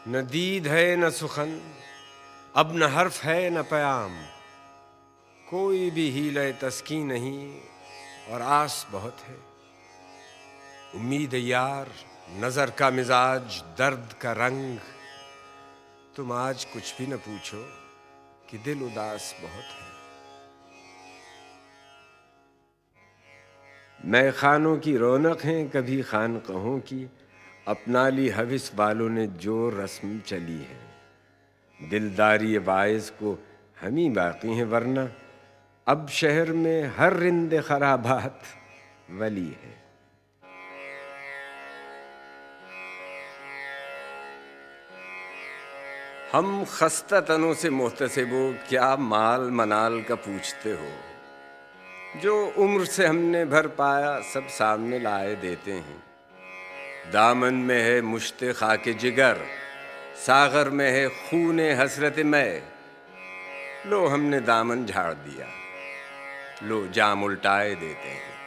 نہ دید ہے نہ سخن، اب نہ حرف ہے نہ پیام، کوئی بھی حیلہ تسکین نہیں اور آس بہت ہے۔ امید یار، نظر کا مزاج، درد کا رنگ، تم آج کچھ بھی نہ پوچھو کہ دل اداس بہت ہے۔ میں خانوں کی رونق ہیں کبھی خانقہوں کی، اپنا لی حوث والوں نے جو رسم چلی ہے۔ دلداری باعث کو ہمیں باقی ہیں، ورنہ اب شہر میں ہر رند خرابات ولی ہے۔ ہم خستہ تنوں سے محتسب ہو، کیا مال منال کا پوچھتے ہو؟ جو عمر سے ہم نے بھر پایا سب سامنے لائے دیتے ہیں۔ دامن میں ہے مشت خاک جگر، ساغر میں ہے خون حسرت میں، لو ہم نے دامن جھاڑ دیا، لو جام الٹائے دیتے ہیں۔